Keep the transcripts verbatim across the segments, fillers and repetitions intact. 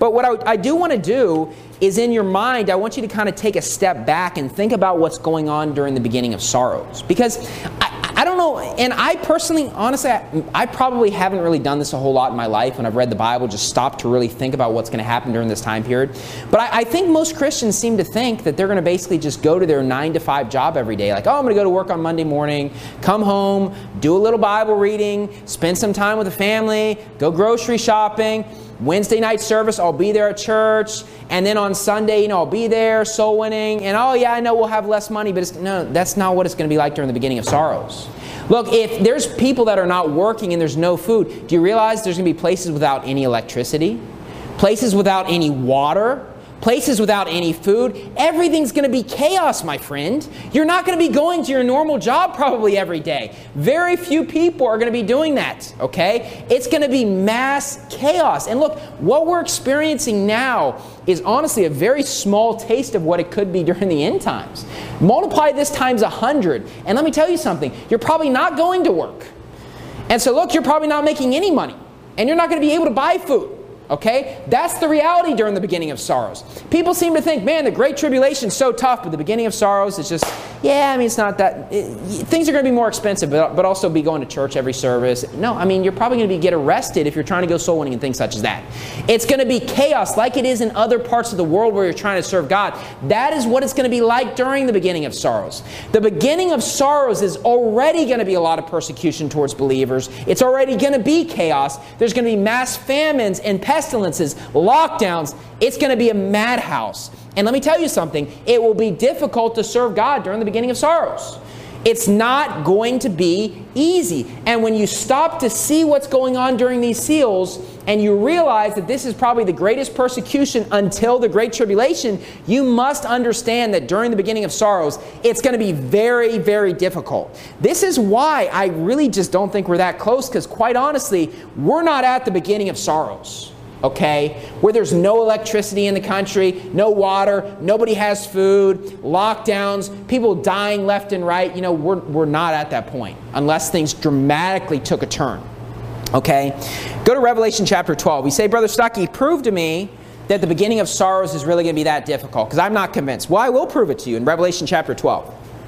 But what I, I do want to do is in your mind, I want you to kind of take a step back and think about what's going on during the beginning of sorrows. Because I, I don't know, and I personally, honestly, I, I probably haven't really done this a whole lot in my life when I've read the Bible, just stopped to really think about what's going to happen during this time period. But I, I think most Christians seem to think that they're going to basically just go to their nine to five job every day. Like, oh, I'm going to go to work on Monday morning, come home, do a little Bible reading, spend some time with the family, go grocery shopping. Wednesday night service, I'll be there at church. And then on Sunday, you know, I'll be there, soul winning. And oh yeah, I know we'll have less money, but it's, no, that's not what it's going to be like during the beginning of sorrows. Look, if there's people that are not working and there's no food, do you realize there's going to be places without any electricity? Places without any water? Places without any food? Everything's going to be chaos, my friend. You're not going to be going to your normal job probably every day. Very few people are going to be doing that, okay? It's going to be mass chaos. And look, what we're experiencing now is honestly a very small taste of what it could be during the end times. Multiply this times a hundred, and let me tell you something. You're probably not going to work. And so look, you're probably not making any money. And you're not going to be able to buy food. Okay? That's the reality during the beginning of sorrows. People seem to think, man, the Great Tribulation is so tough, but the beginning of sorrows is just, yeah, I mean, it's not that, it, things are going to be more expensive, but, but also be going to church every service. No, I mean, you're probably going to be get arrested if you're trying to go soul winning and things such as that. It's going to be chaos like it is in other parts of the world where you're trying to serve God. That is what it's going to be like during the beginning of sorrows. The beginning of sorrows is already going to be a lot of persecution towards believers. It's already going to be chaos. There's going to be mass famines and pestilences, lockdowns. It's going to be a madhouse. And let me tell you something, it will be difficult to serve God during the beginning of sorrows. It's not going to be easy. And when you stop to see what's going on during these seals, and you realize that this is probably the greatest persecution until the Great Tribulation, you must understand that during the beginning of sorrows, it's going to be very, very difficult. This is why I really just don't think we're that close, because quite honestly, we're not at the beginning of sorrows. Okay, where there's no electricity in the country, no water, nobody has food, lockdowns, people dying left and right. You know, we're, we're not at that point unless things dramatically took a turn. Okay, go to Revelation chapter twelve. We say, Brother Stuckey, prove to me that the beginning of sorrows is really going to be that difficult, because I'm not convinced. Well, I will prove it to you in Revelation chapter twelve.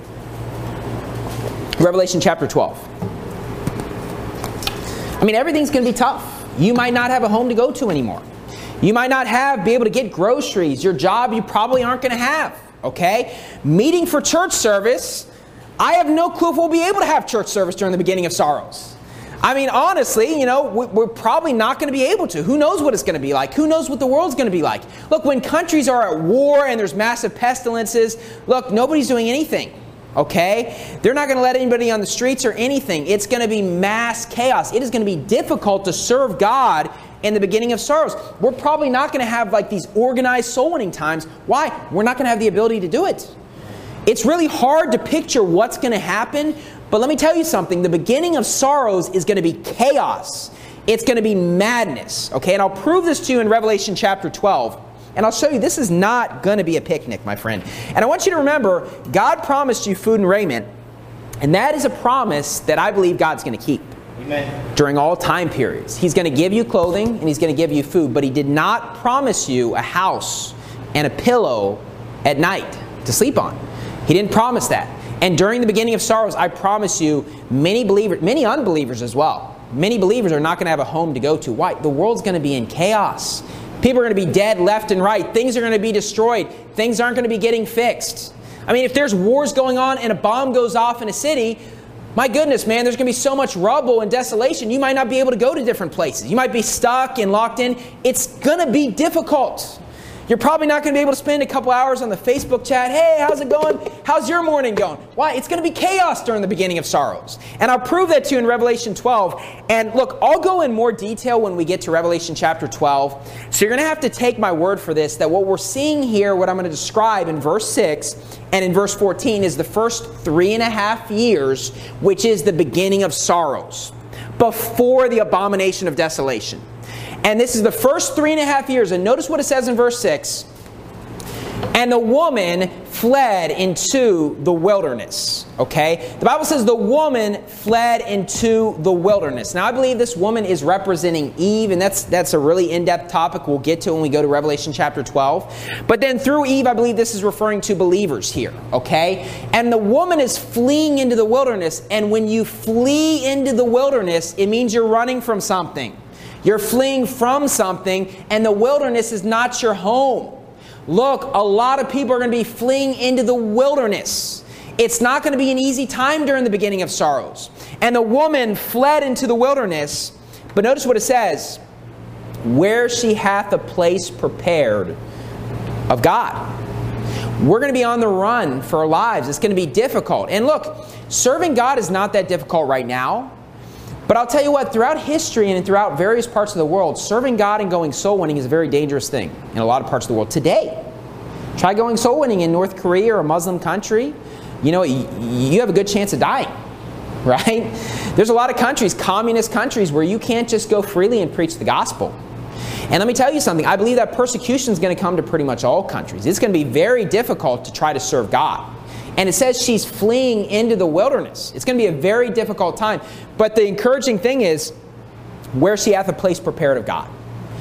Revelation chapter twelve. I mean, everything's going to be tough. You might not have a home to go to anymore. You might not have, be able to get groceries. Your job you probably aren't going to have. Okay? Meeting for church service. I have no clue if we'll be able to have church service during the beginning of sorrows. I mean, honestly, you know, we're probably not going to be able to. Who knows what it's going to be like? Who knows what the world's going to be like? Look, when countries are at war and there's massive pestilences, look, nobody's doing anything. Okay? They're not going to let anybody on the streets or anything. It's going to be mass chaos. It is going to be difficult to serve God in the beginning of sorrows. We're probably not going to have like these organized soul winning times. Why? We're not going to have the ability to do it. It's really hard to picture what's going to happen, but let me tell you something. The beginning of sorrows is going to be chaos. It's going to be madness. Okay? And I'll prove this to you in Revelation chapter twelve. And I'll show you, this is not going to be a picnic, my friend. And I want you to remember, God promised you food and raiment. And that is a promise that I believe God's going to keep. Amen. During all time periods. He's going to give you clothing and He's going to give you food. But He did not promise you a house and a pillow at night to sleep on. He didn't promise that. And during the beginning of sorrows, I promise you, many believers, many unbelievers as well, many believers are not going to have a home to go to. Why? The world's going to be in chaos. People are going to be dead left and right. Things are going to be destroyed. Things aren't going to be getting fixed. I mean, if there's wars going on and a bomb goes off in a city, my goodness, man, there's going to be so much rubble and desolation, you might not be able to go to different places. You might be stuck and locked in. It's going to be difficult. You're probably not going to be able to spend a couple hours on the Facebook chat. Hey, how's it going? How's your morning going? Why? It's going to be chaos during the beginning of sorrows. And I'll prove that to you in Revelation twelve. And look, I'll go in more detail when we get to Revelation chapter twelve. So you're going to have to take my word for this, that what we're seeing here, what I'm going to describe in verse six and in verse fourteen is the first three and a half years, which is the beginning of sorrows, before the abomination of desolation. And this is the first three and a half years. And notice what it says in verse six. And the woman fled into the wilderness, okay? The Bible says the woman fled into the wilderness. Now, I believe this woman is representing Eve, and that's that's a really in-depth topic we'll get to when we go to Revelation chapter twelve. But then through Eve, I believe this is referring to believers here, okay? And the woman is fleeing into the wilderness, and when you flee into the wilderness, it means you're running from something. You're fleeing from something, and the wilderness is not your home. Look, a lot of people are going to be fleeing into the wilderness. It's not going to be an easy time during the beginning of sorrows. And the woman fled into the wilderness, but notice what it says, where she hath a place prepared of God. We're going to be on the run for our lives. It's going to be difficult. And look, serving God is not that difficult right now. But I'll tell you what, throughout history and throughout various parts of the world, serving God and going soul winning is a very dangerous thing in a lot of parts of the world. Today, try going soul winning in North Korea or a Muslim country. You know, you have a good chance of dying, right? There's a lot of countries, communist countries, where you can't just go freely and preach the gospel. And let me tell you something, I believe that persecution is going to come to pretty much all countries. It's going to be very difficult to try to serve God. And it says she's fleeing into the wilderness. It's going to be a very difficult time. But the encouraging thing is, where she hath a place prepared of God.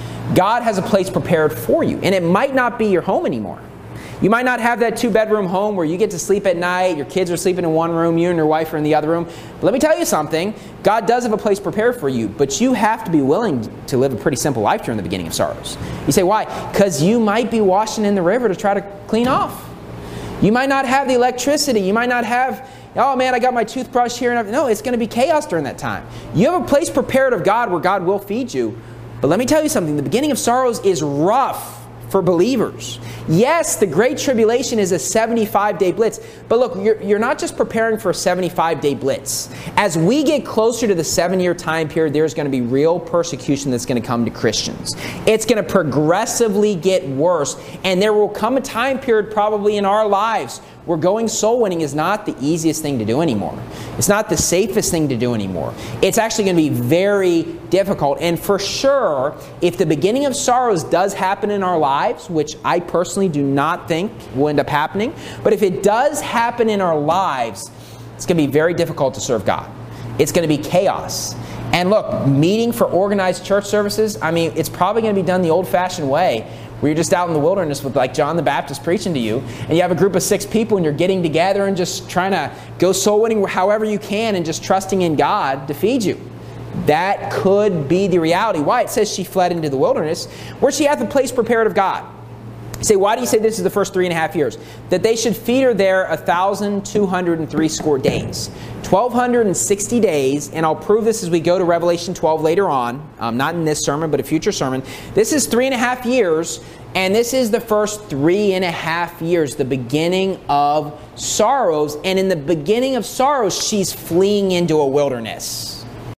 God has a place prepared for you. And it might not be your home anymore. You might not have that two-bedroom home where you get to sleep at night, your kids are sleeping in one room, you and your wife are in the other room. But let me tell you something, God does have a place prepared for you, but you have to be willing to live a pretty simple life during the beginning of sorrows. You say, why? Because you might be washing in the river to try to clean off. You might not have the electricity. You might not have, oh man, I got my toothbrush here. And no, it's going to be chaos during that time. You have a place prepared of God where God will feed you. But let me tell you something. The beginning of sorrows is rough for believers. Yes, the Great Tribulation is a seventy-five day blitz. But look, you're, you're not just preparing for a seventy-five day blitz. As we get closer to the seven-year time period, there's going to be real persecution that's going to come to Christians. It's going to progressively get worse. And there will come a time period probably in our lives where going soul winning is not the easiest thing to do anymore. It's not the safest thing to do anymore. It's actually going to be very difficult. And for sure, if the beginning of sorrows does happen in our lives, which I personally do not think will end up happening, but if it does happen in our lives, it's going to be very difficult to serve God. It's going to be chaos. And look, meeting for organized church services, I mean, it's probably going to be done the old-fashioned way, where you're just out in the wilderness with like John the Baptist preaching to you, and you have a group of six people and you're getting together and just trying to go soul winning however you can and just trusting in God to feed you. That could be the reality. Why? It says she fled into the wilderness, where she hath a place prepared of God. You say, why do you say this is the first three and a half years? That they should feed her there a thousand two hundred and three score days. twelve sixty days, and I'll prove this as we go to Revelation twelve later on. Um, not in this sermon, but a future sermon. This is three and a half years, and this is the first three and a half years, the beginning of sorrows. And in the beginning of sorrows, she's fleeing into a wilderness.